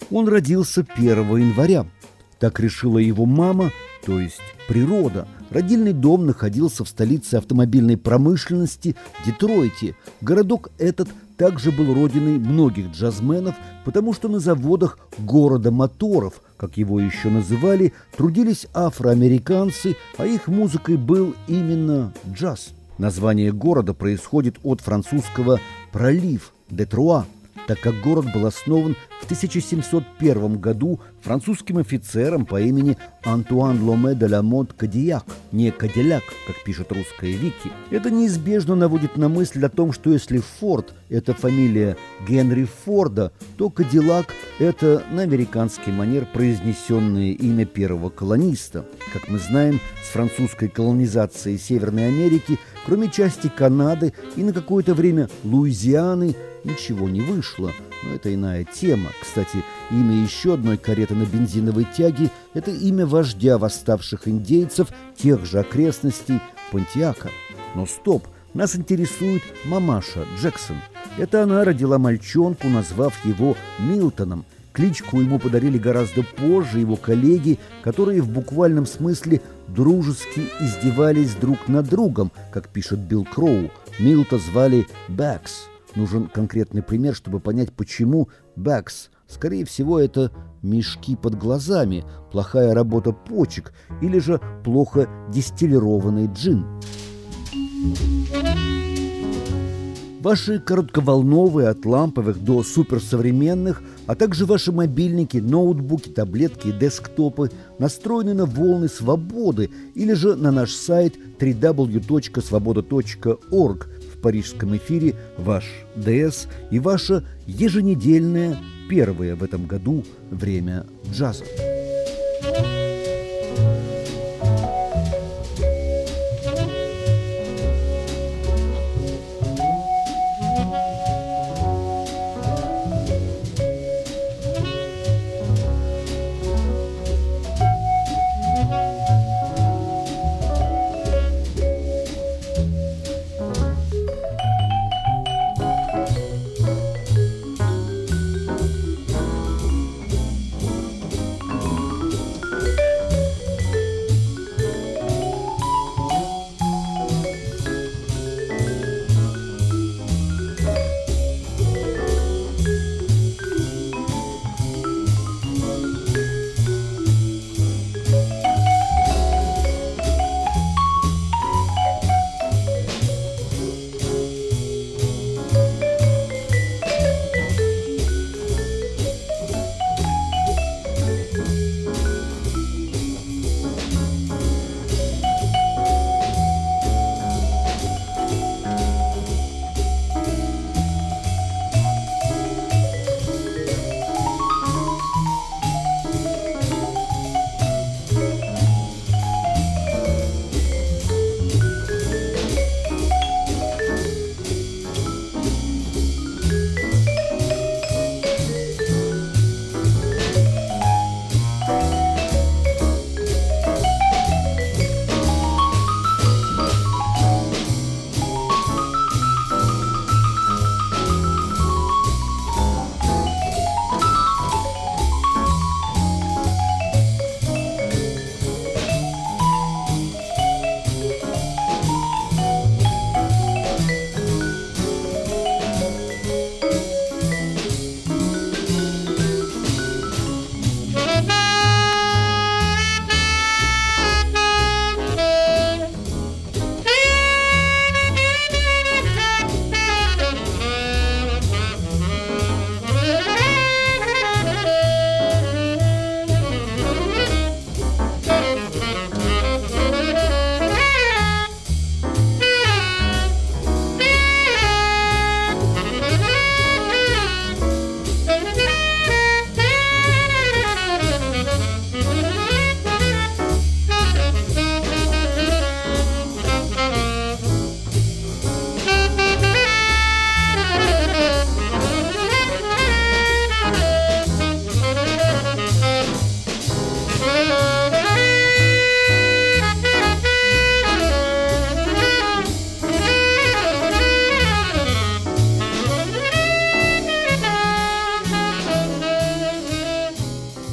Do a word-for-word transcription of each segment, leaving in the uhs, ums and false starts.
Он родился первого января. Так решила его мама, то есть природа. Родильный дом находился в столице автомобильной промышленности Детройте. Городок этот также был родиной многих джазменов, потому что на заводах города моторов, как его еще называли, трудились афроамериканцы, а их музыкой был именно джаз. Название города происходит от французского «пролив» – «Детруа», так как город был основан в тысяча семьсот первом году французским офицером по имени Антуан Ломе де ла Мот Кадияк, не Кадилляк, как пишет русская Вики. Это неизбежно наводит на мысль о том, что если Форд – это фамилия Генри Форда, то Кадиллак – это на американский манер произнесенное имя первого колониста. Как мы знаем, с французской колонизацией Северной Америки, кроме части Канады и на какое-то время Луизианы, ничего не вышло, но это иная тема. Кстати, имя еще одной кареты на бензиновой тяге – это имя вождя восставших индейцев тех же окрестностей Понтиака. Но стоп, нас интересует мамаша Джексон. Это она родила мальчонку, назвав его Милтоном. Кличку ему подарили гораздо позже его коллеги, которые в буквальном смысле дружески издевались друг над другом, как пишет Билл Кроу. Милта звали Бэкс. Нужен конкретный пример, чтобы понять, почему Бэкс. Скорее всего, это мешки под глазами, плохая работа почек или же плохо дистиллированный джин. Ваши коротковолновые от ламповых до суперсовременных, а также ваши мобильники, ноутбуки, таблетки и десктопы настроены на волны свободы или же на наш сайт дабл ю дабл ю дабл ю точка свобода точка орг. В парижском эфире ваш ДС и ваше еженедельное, первое в этом году, время джаза.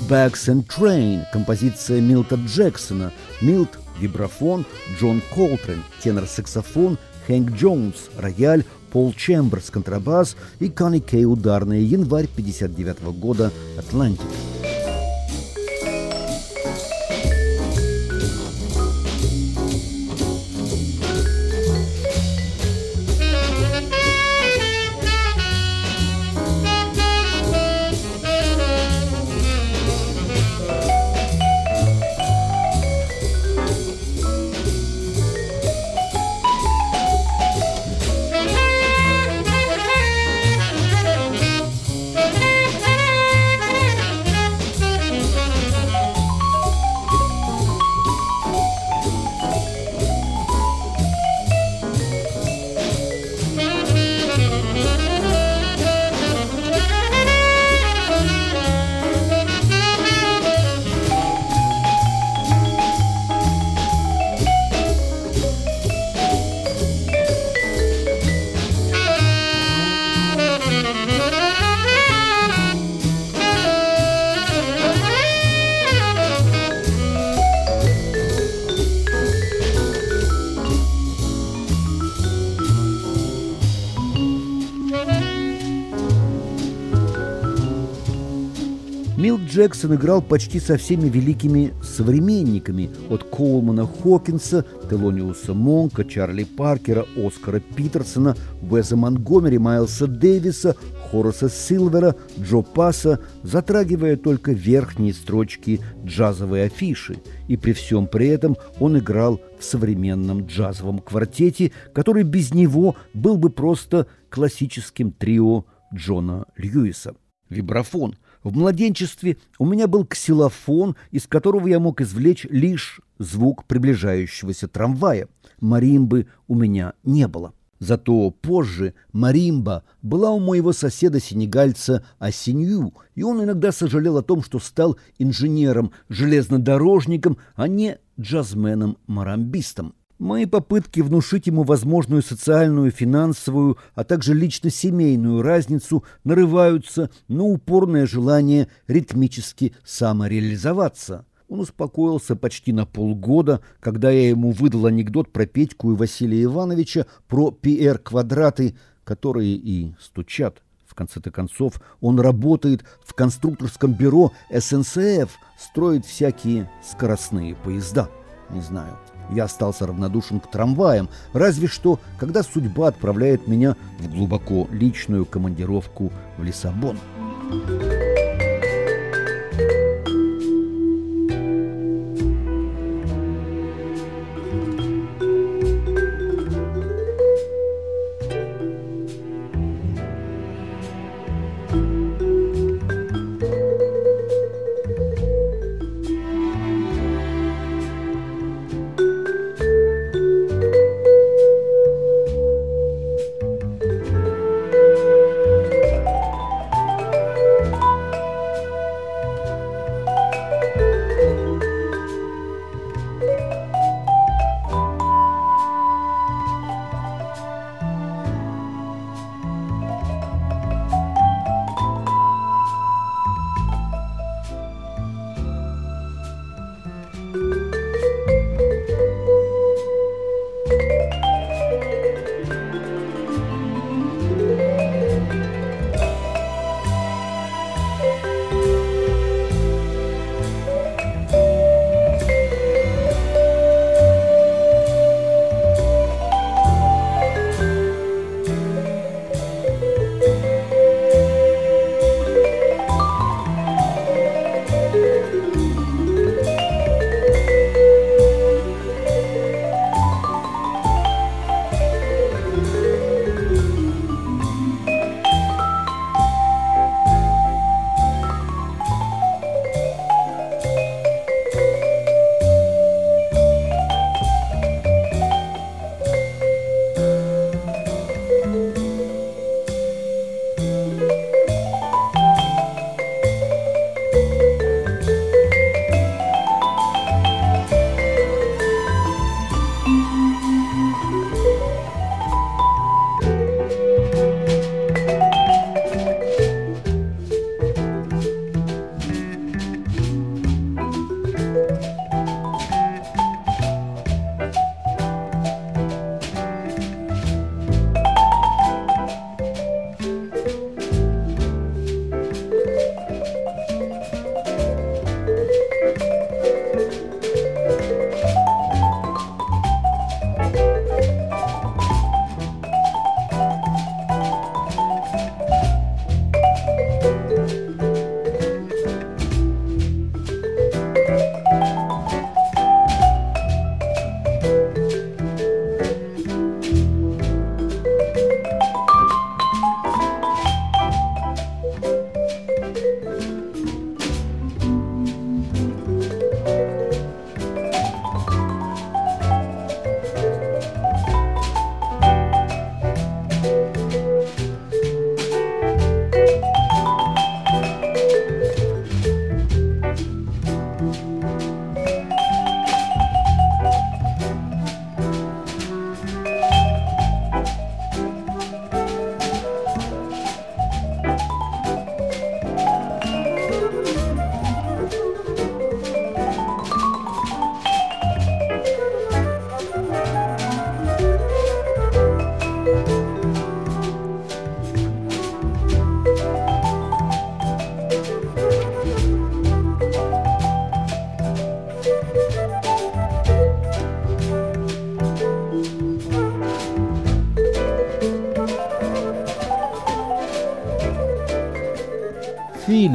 Bags and Train, композиция Милта Джексона. Милт – вибрафон, Джон Колтрейн – тенор-саксофон, Хэнк Джонс – рояль, Пол Чемберс – контрабас и Конни Кей – ударные. Январь пятьдесят девятого года, Атлантик. Милт Джексон играл почти со всеми великими современниками, от Коулмана Хокинса, Телониуса Монка, Чарли Паркера, Оскара Питерсона, Уэза Монтгомери, Майлса Дэвиса, Хораса Силвера, Джо Пасса, затрагивая только верхние строчки джазовой афиши. И при всем при этом он играл в современном джазовом квартете, который без него был бы просто классическим трио Джона Льюиса. Вибрафон. В младенчестве у меня был ксилофон, из которого я мог извлечь лишь звук приближающегося трамвая. Маримбы у меня не было. Зато позже маримба была у моего соседа-сенегальца Асинью, и он иногда сожалел о том, что стал инженером-железнодорожником, а не джазменом-марамбистом. Мои попытки внушить ему возможную социальную, финансовую, а также лично-семейную разницу нарываются на упорное желание ритмически самореализоваться. Он успокоился почти на полгода, когда я ему выдал анекдот про Петьку и Василия Ивановича, про пи эр-квадраты, которые и стучат. В конце-то концов, он работает в конструкторском бюро эс эн эс эф, строит всякие скоростные поезда. Не знаю. Я остался равнодушен к трамваям, разве что, когда судьба отправляет меня в глубоко личную командировку в Лиссабон.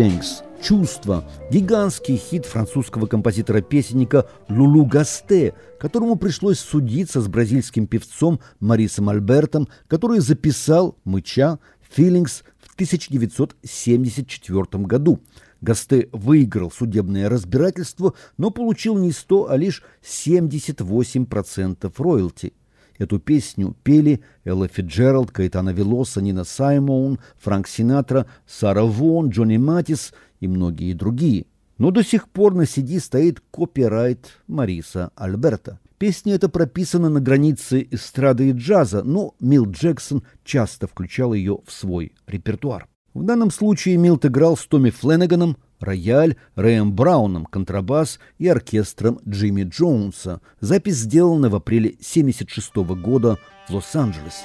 «Feelings» – «Чувства» – гигантский хит французского композитора-песенника Лулу Гасте, которому пришлось судиться с бразильским певцом Марисом Альбертом, который записал, мыча, «Feelings» в тысяча девятьсот семьдесят четвёртом году. Гасте выиграл судебное разбирательство, но получил не сто, а лишь семьдесят восемь процентов роялти. Эту песню пели Элла Фицджеральд, Каэтано Велоса, Нина Саймоун, Фрэнк Синатра, Сара Вон, Джонни Матис и многие другие. Но до сих пор на си ди стоит копирайт Мариса Альберта. Песня эта прописана на границе эстрады и джаза, но Милт Джексон часто включал ее в свой репертуар. В данном случае Милт играл с Томми Фленаганом, рояль, Рэем Брауном, контрабас и оркестром Джимми Джонса. Запись сделана в апреле семьдесят шестого года в Лос-Анджелесе.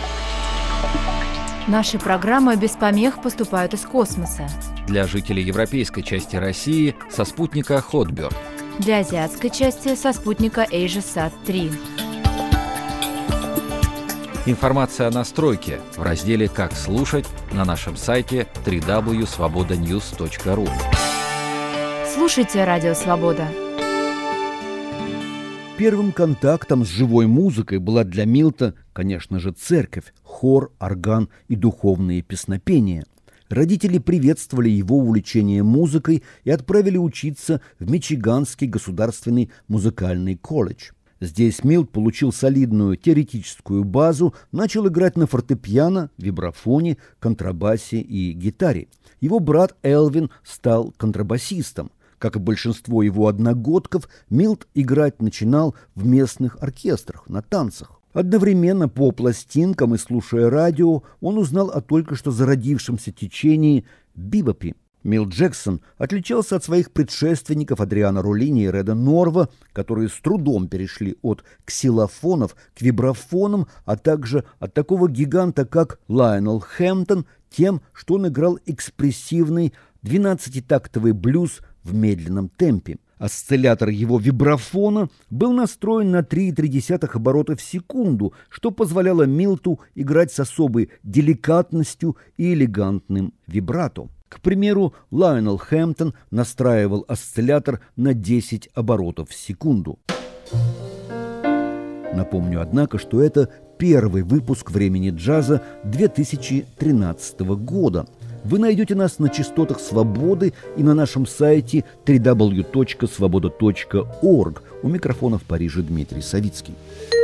Наши программы без помех поступают из космоса. Для жителей европейской части России со спутника Hotbird. Для азиатской части со спутника AsiaSat три. Информация о настройке в разделе «Как слушать» на нашем сайте дабл ю дабл ю дабл ю точка свобода ньюс точка ру. Слушайте Радио Свобода. Первым контактом с живой музыкой была для Милта, конечно же, церковь, хор, орган и духовные песнопения. Родители приветствовали его увлечение музыкой и отправили учиться в Мичиганский государственный музыкальный колледж. Здесь Милт получил солидную теоретическую базу, начал играть на фортепиано, вибрафоне, контрабасе и гитаре. Его брат Элвин стал контрабасистом. Как и большинство его одногодков, Милт играть начинал в местных оркестрах, на танцах. Одновременно по пластинкам и слушая радио, он узнал о только что зародившемся течении бибопе. Милт Джексон отличался от своих предшественников Адриано Роллини и Реда Норва, которые с трудом перешли от ксилофонов к вибрафонам, а также от такого гиганта, как Лайонел Хэмптон, тем, что он играл экспрессивный двенадцатитактовый блюз в медленном темпе. Осциллятор его вибрафона был настроен на три и три десятых оборота в секунду, что позволяло Милту играть с особой деликатностью и элегантным вибрато. К примеру, Лайонел Хэмптон настраивал осциллятор на десять оборотов в секунду. Напомню, однако, что это первый выпуск «Времени джаза» две тысячи тринадцатого года. Вы найдете нас на частотах Свободы и на нашем сайте дабл ю дабл ю дабл ю точка свобода точка орг. У микрофона в Париже Дмитрий Савицкий.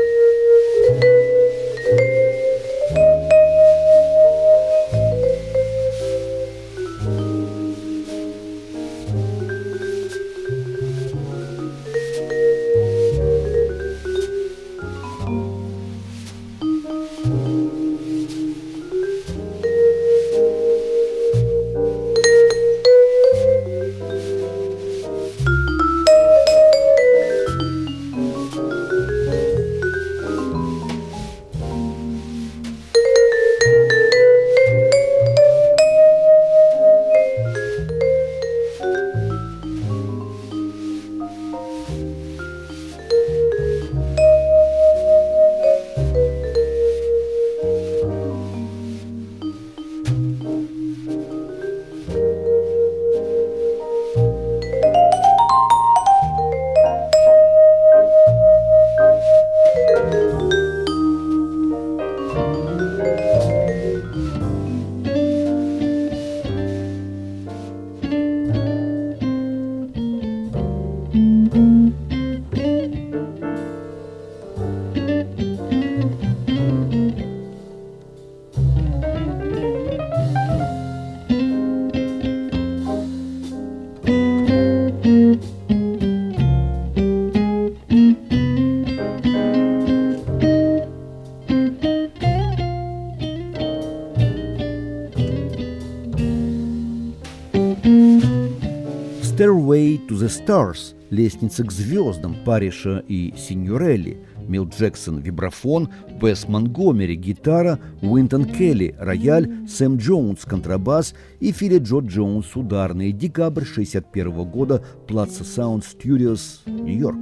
«Stairway to the Stars» – «Лестница к звездам» Парриша и Синьорелли, Милт Джексон – вибрафон, Уэс Монгомери – гитара, Уинтон Келли – рояль, Сэм Джонс – контрабас и Филли Джо Джонс – ударный. Декабрь шестьдесят первого года, Plaza Sound Studios, Нью-Йорк.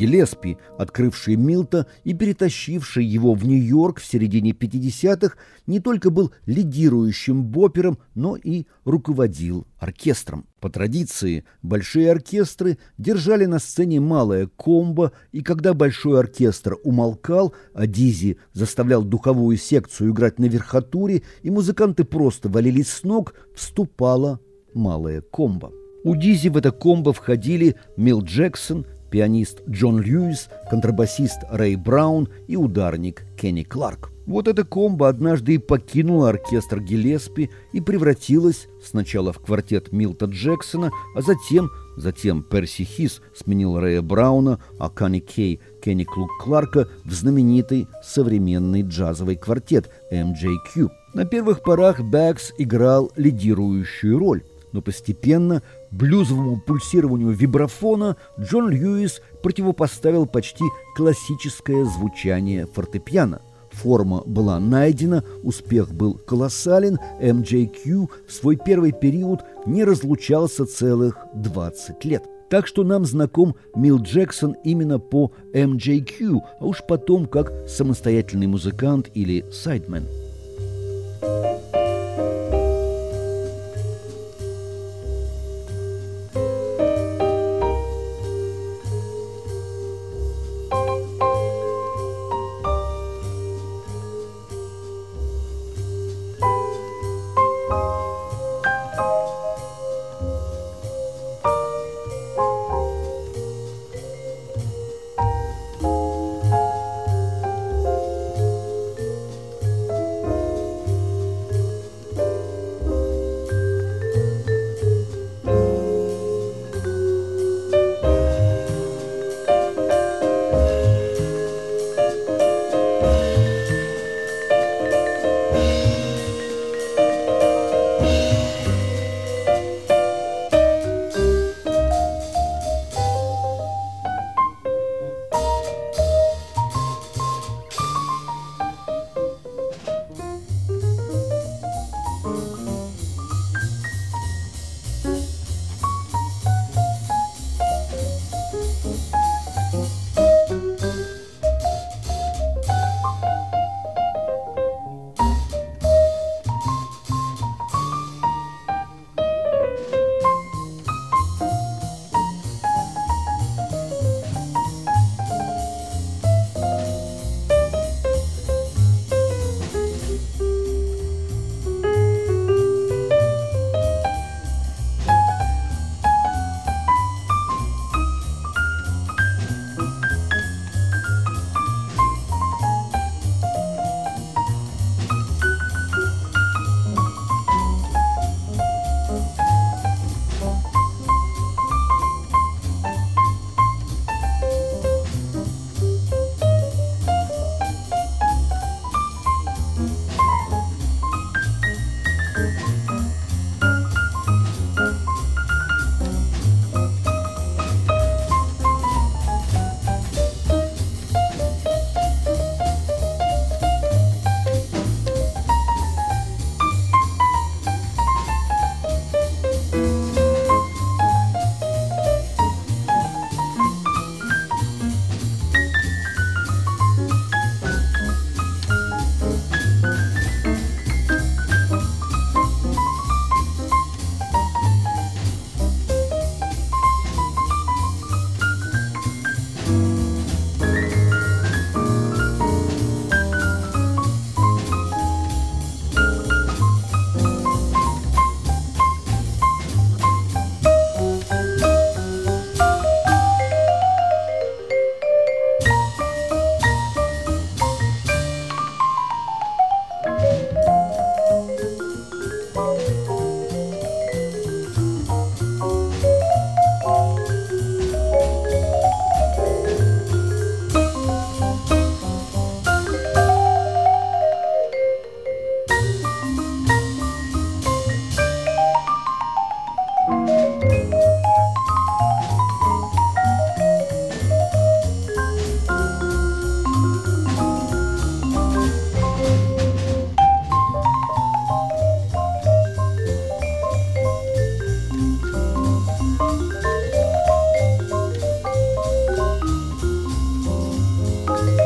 Гиллеспи, открывший Милта и перетащивший его в Нью-Йорк в середине пятидесятых, не только был лидирующим бопером, но и руководил оркестром. По традиции, большие оркестры держали на сцене малое комбо, и когда большой оркестр умолкал, а Дизи заставлял духовую секцию играть на верхотуре, и музыканты просто валились с ног, вступало малое комбо. У Дизи в это комбо входили Мил Джексон, пианист Джон Льюис, контрабасист Рэй Браун и ударник Кенни Кларк. Вот это комбо однажды и покинуло оркестр Гиллеспи и превратилось сначала в квартет Милта Джексона, а затем, затем Перси Хис сменил Рэя Брауна, а Канни Кей Кенни Кларка в знаменитый современный джазовый квартет эм джей кью. На первых порах Бэггс играл лидирующую роль, но постепенно блюзовому пульсированию вибрафона Джон Льюис противопоставил почти классическое звучание фортепиано. Форма была найдена, успех был колоссален, эм джей кью в свой первый период не разлучался целых двадцать лет. Так что нам знаком Мил Джексон именно по эм джей кью, а уж потом как самостоятельный музыкант или сайдмен.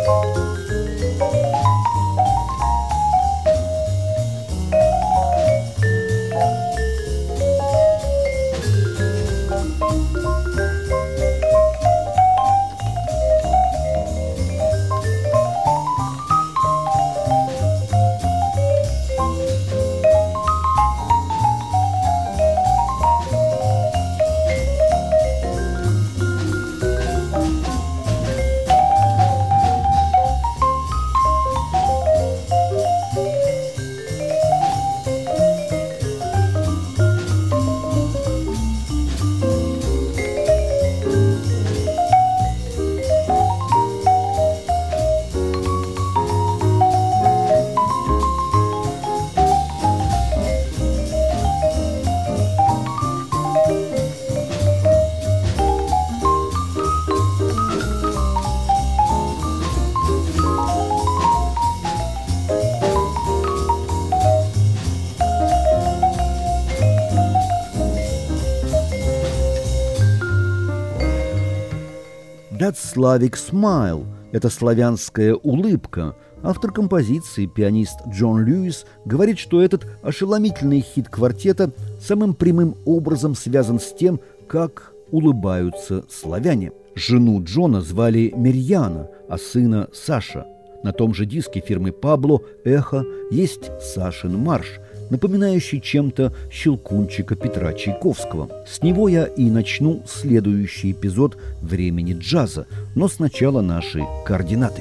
That Slavic Smile – это славянская улыбка. Автор композиции, пианист Джон Льюис, говорит, что этот ошеломительный хит квартета самым прямым образом связан с тем, как улыбаются славяне. Жену Джона звали Мирьяна, а сына – Саша. На том же диске фирмы Пабло «Эхо» есть Сашин марш, напоминающий чем-то «Щелкунчика» Петра Чайковского. С него я и начну следующий эпизод «Времени джаза», но сначала наши координаты.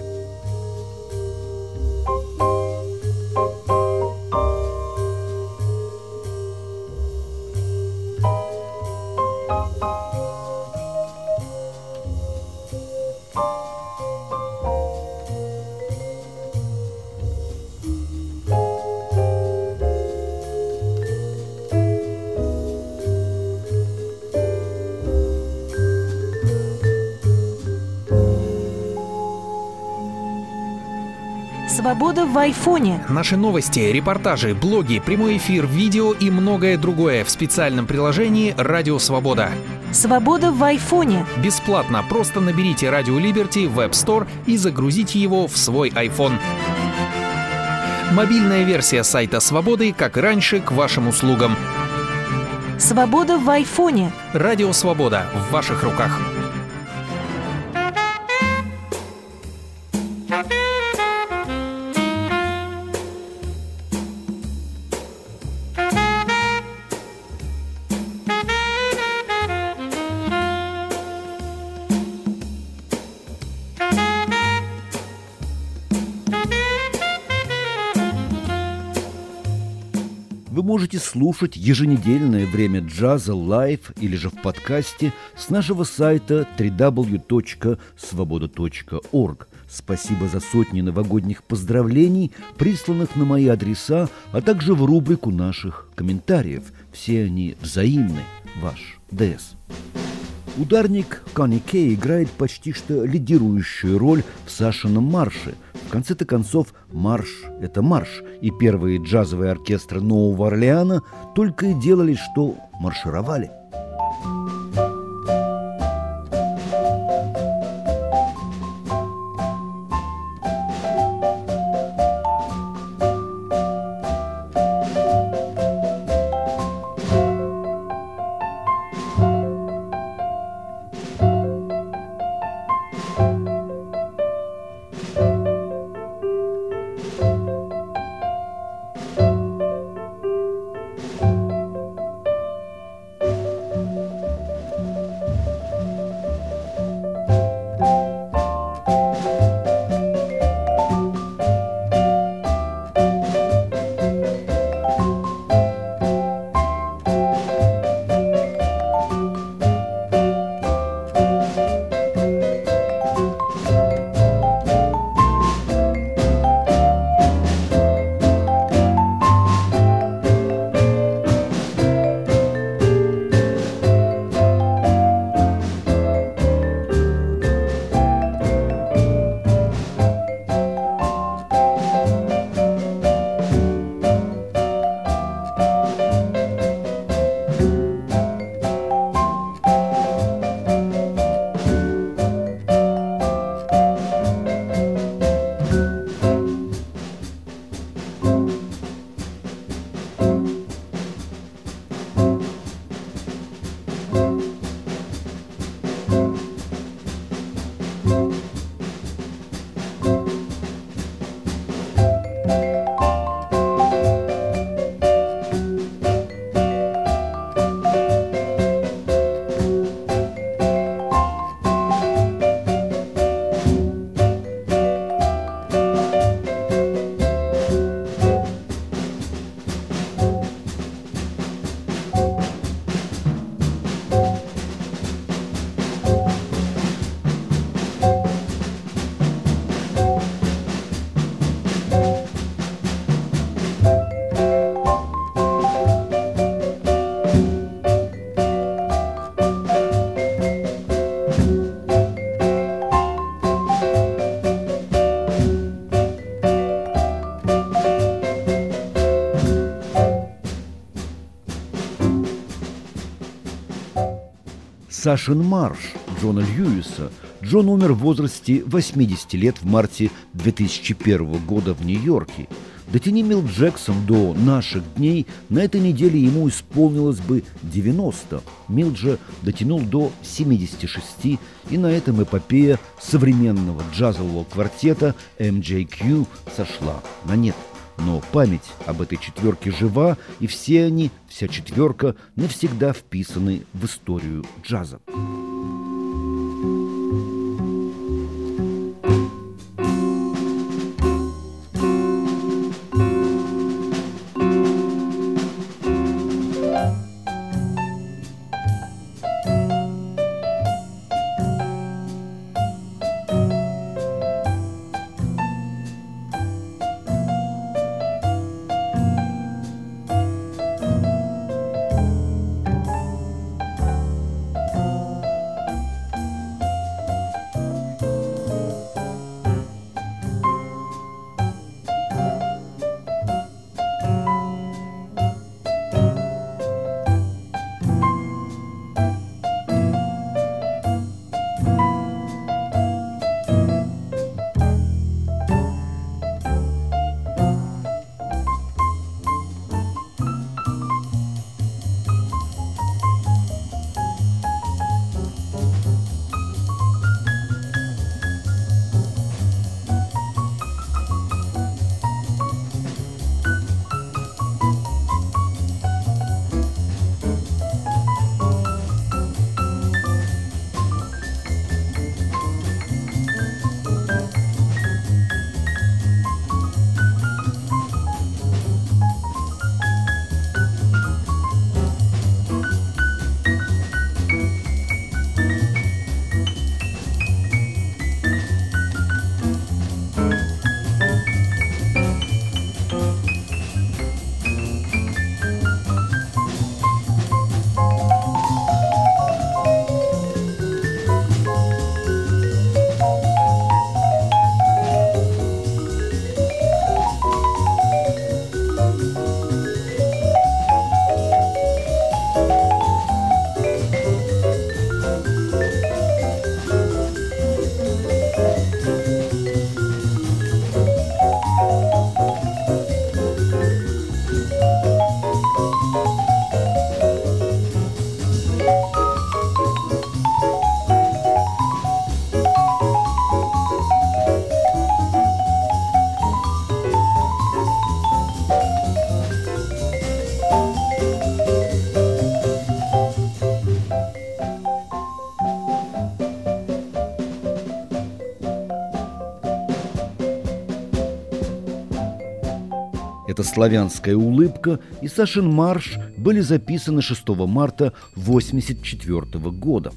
Свобода в айфоне. Наши новости, репортажи, блоги, прямой эфир, видео и многое другое в специальном приложении «Радио Свобода». Свобода в айфоне. Бесплатно, просто наберите «Радио Либерти» в App Store и загрузите его в свой iPhone. Мобильная версия сайта Свободы, как и раньше, к вашим услугам. Свобода в айфоне. «Радио Свобода» в ваших руках. Вы можете слушать еженедельное время джаза лайв или же в подкасте с нашего сайта дабл ю дабл ю дабл ю точка свобода точка орг. Спасибо за сотни новогодних поздравлений, присланных на мои адреса, а также в рубрику наших комментариев. Все они взаимны. Ваш ДС. Ударник Конни Кей играет почти что лидирующую роль в Сашином марше. В конце-то концов, марш – это марш, и первые джазовые оркестры Нового Орлеана только и делали, что маршировали. Сашин марш Джона Льюиса. Джон умер в возрасте восьмидесяти лет в марте две тысячи первого года в Нью-Йорке. Дотяни Милт Джексон до наших дней, на этой неделе ему исполнилось бы девяносто. Милт же дотянул до семидесяти шести, и на этом эпопея современного джазового квартета эм джей кью сошла на нет. Но память об этой четверке жива, и все они, вся четверка, навсегда вписаны в историю джаза. «Это славянская улыбка» и «Сашин марш» были записаны шестого марта восемьдесят четвёртого года.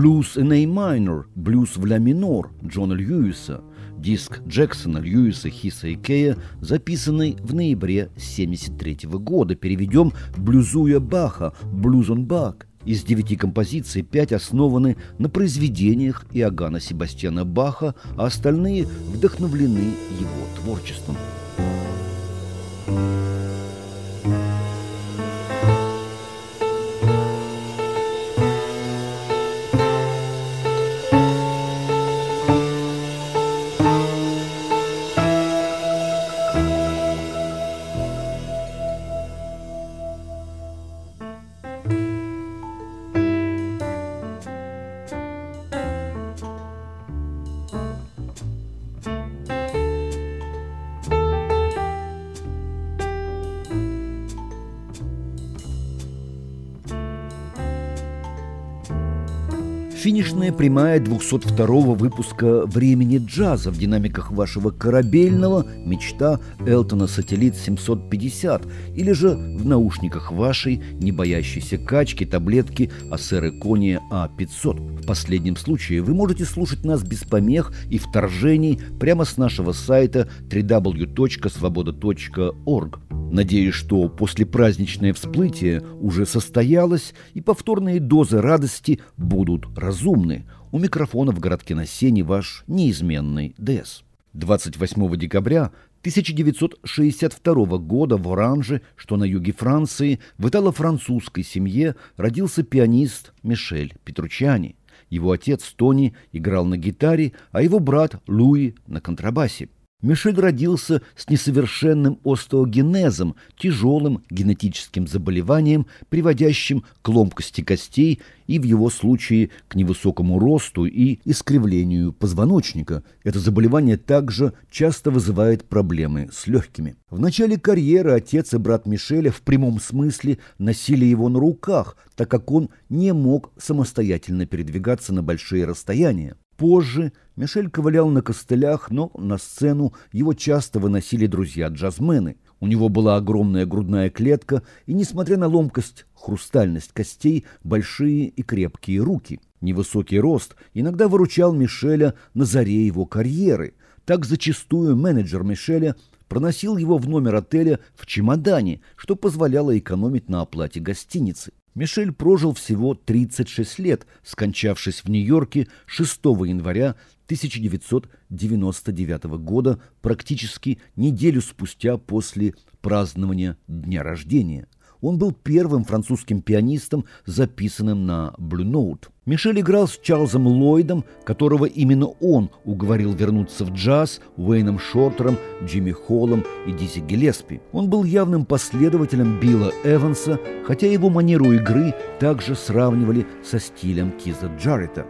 Блюз in A minor, блюз в ля минор Джона Льюиса, диск Джексона, Льюиса, Хиса и Кея, записанный в ноябре семьдесят третьего года. Переведем блюзуя Баха, Blues on Bach. Из девяти композиций пять основаны на произведениях Иоганна Себастьяна Баха, а остальные вдохновлены его творчеством. Финишная прямая двухсот второго выпуска «Времени джаза» в динамиках вашего корабельного «Мечта» Элтона «Сателлит семьсот пятьдесят» или же в наушниках вашей не боящейся качки таблетки Acer Econia А пятьсот. В последнем случае вы можете слушать нас без помех и вторжений прямо с нашего сайта дабл ю дабл ю дабл ю точка свобода точка орг. Надеюсь, что послепраздничное всплытие уже состоялось, и повторные дозы радости будут разумны. У микрофона в городке на Сене ваш неизменный ДЭС. двадцать восьмого декабря тысяча девятьсот шестьдесят второго года в Оранже, что на юге Франции, в итало-французской семье родился пианист Мишель Петруччиани. Его отец Тони играл на гитаре, а его брат Луи на контрабасе. Мишель родился с несовершенным остеогенезом, тяжелым генетическим заболеванием, приводящим к ломкости костей и в его случае к невысокому росту и искривлению позвоночника. Это заболевание также часто вызывает проблемы с легкими. В начале карьеры отец и брат Мишеля в прямом смысле носили его на руках, так как он не мог самостоятельно передвигаться на большие расстояния. Позже Мишель ковылял на костылях, но на сцену его часто выносили друзья-джазмены. У него была огромная грудная клетка и, несмотря на ломкость, хрустальность костей, большие и крепкие руки. Невысокий рост иногда выручал Мишеля на заре его карьеры. Так зачастую менеджер Мишеля проносил его в номер отеля в чемодане, что позволяло экономить на оплате гостиницы. Мишель прожил всего тридцать шесть лет, скончавшись в Нью-Йорке шестого января тысяча девятьсот девяносто девятого года, практически неделю спустя после празднования дня рождения. Он был первым французским пианистом, записанным на Blue Note. Мишель играл с Чарльзом Ллойдом, которого именно он уговорил вернуться в джаз, Уэйном Шортером, Джимми Холлом и Дизи Гиллеспи. Он был явным последователем Билла Эванса, хотя его манеру игры также сравнивали со стилем Киза Джарретта.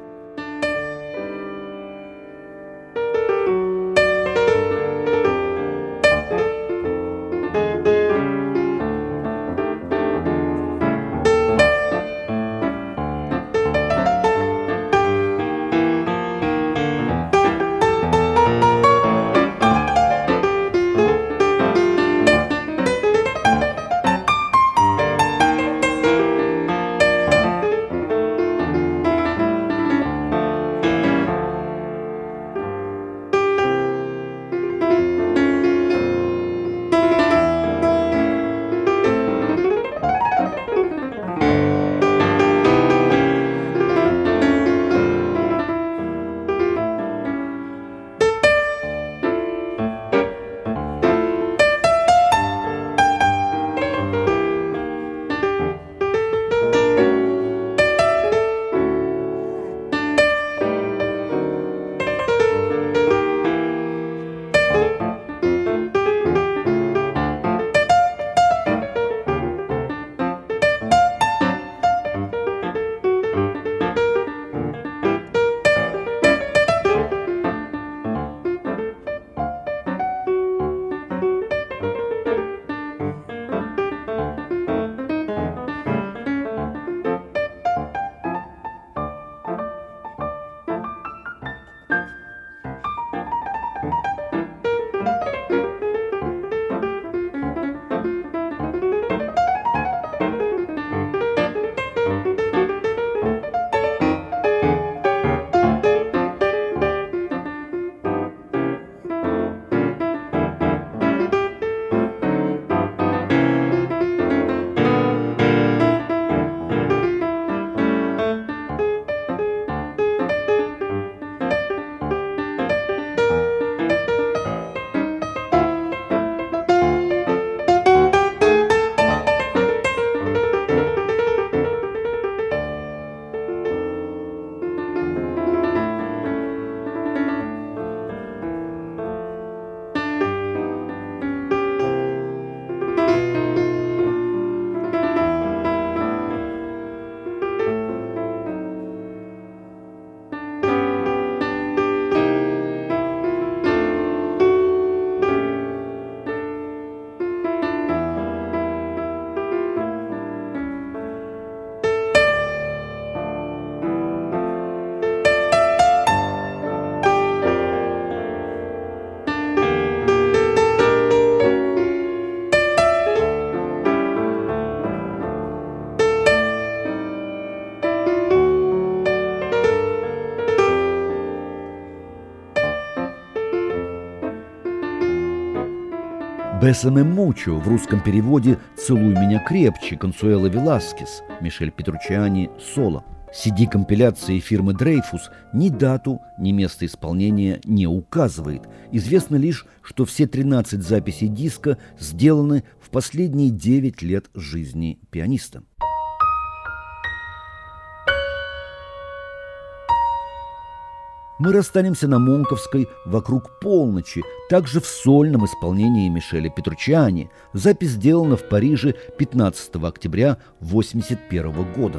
«Бесаме мучо» в русском переводе «Целуй меня крепче» Консуэла Веласкес, Мишель Петруччиани соло. си ди-компиляции фирмы «Дрейфус» ни дату, ни место исполнения не указывает. Известно лишь, что все тринадцать записей диска сделаны в последние девять лет жизни пианиста. Мы расстанемся на Монковской «Вокруг полночи», также в сольном исполнении Мишеля Петруччиани. Запись сделана в Париже пятнадцатого октября восемьдесят первого года.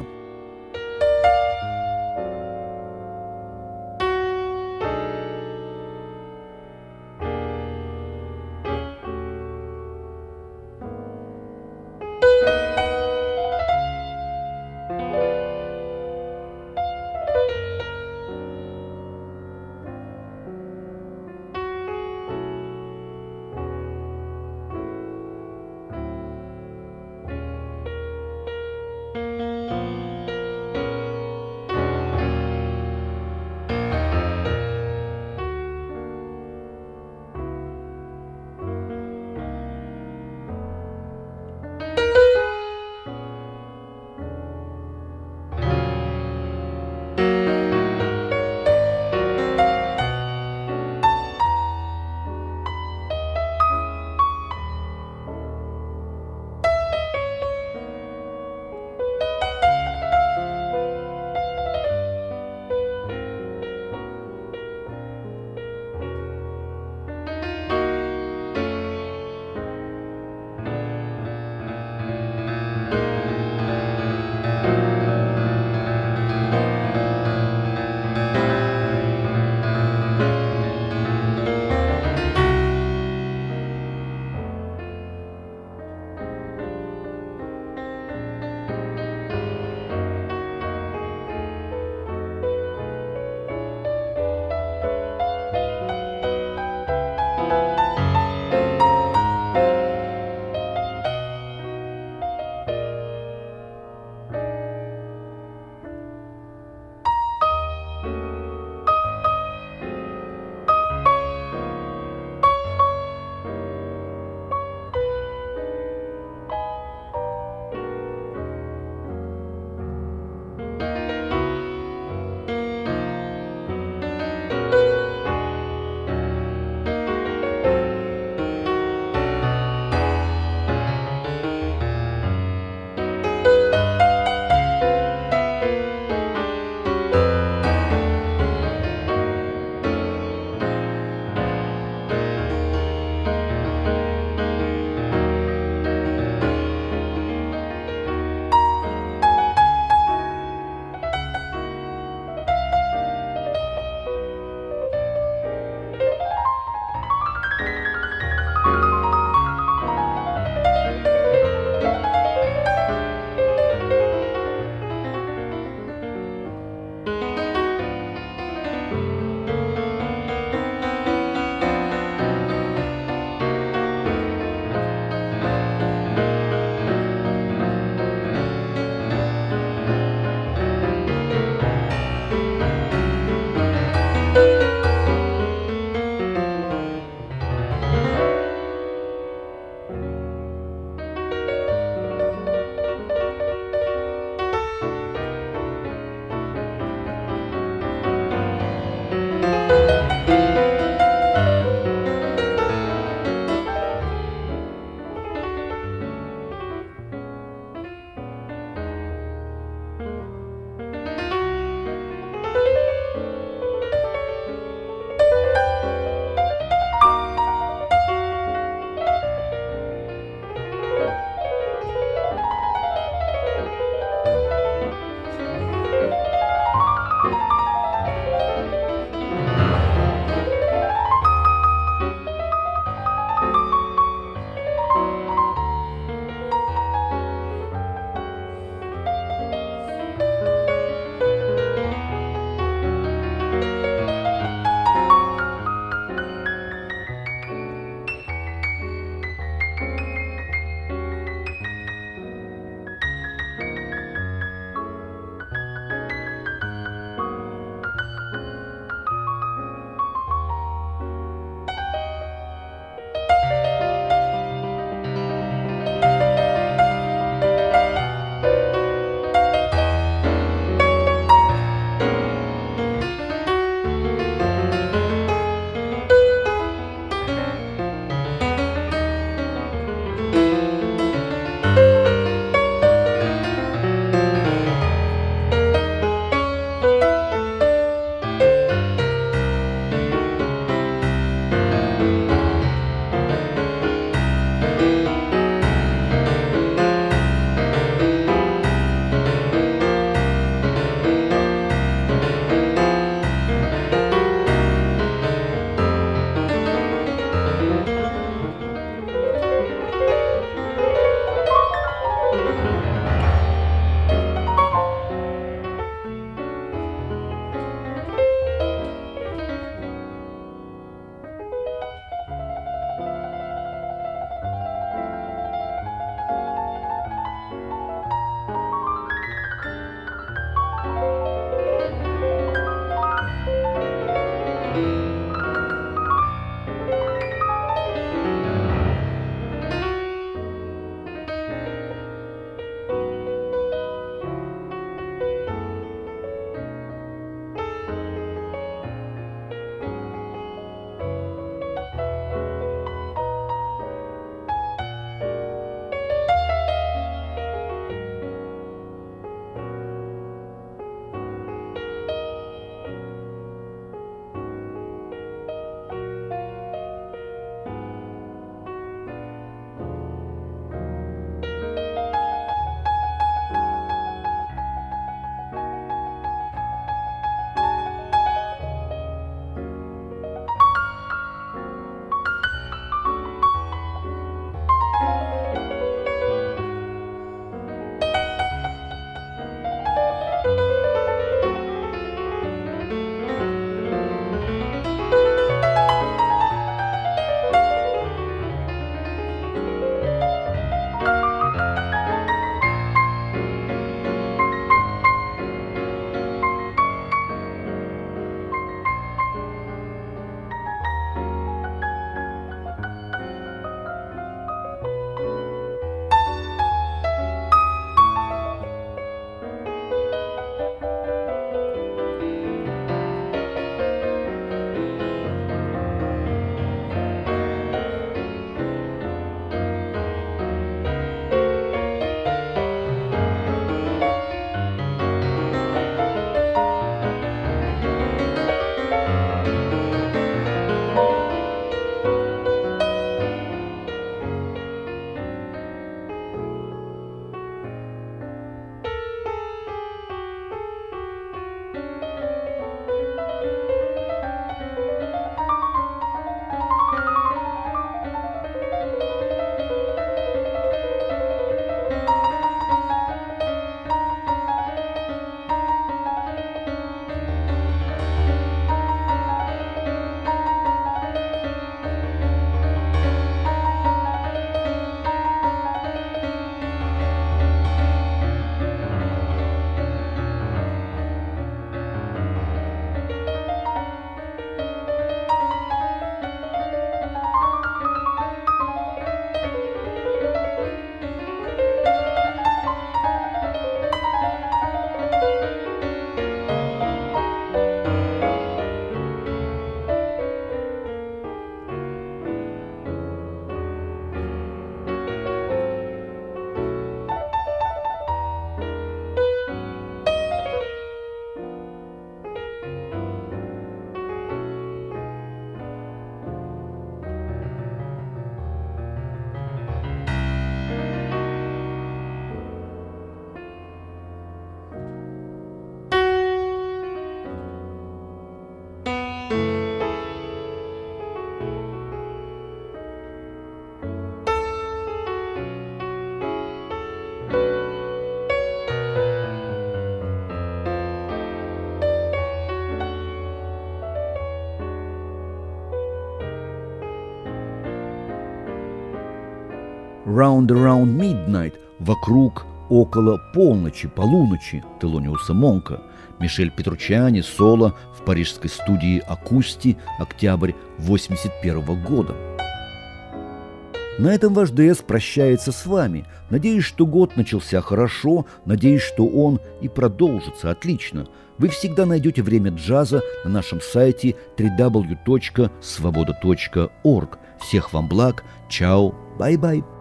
Round Around Midnight, вокруг, около полночи, полуночи Телониуса Монка. Мишель Петруччиани соло в парижской студии «Акусти», октябрь восемьдесят первого года. На этом ваш ДС прощается с вами. Надеюсь, что год начался хорошо, надеюсь, что он и продолжится отлично. Вы всегда найдете время джаза на нашем сайте дабл ю дабл ю дабл ю точка свобода точка орг. Всех вам благ, чао, бай-бай.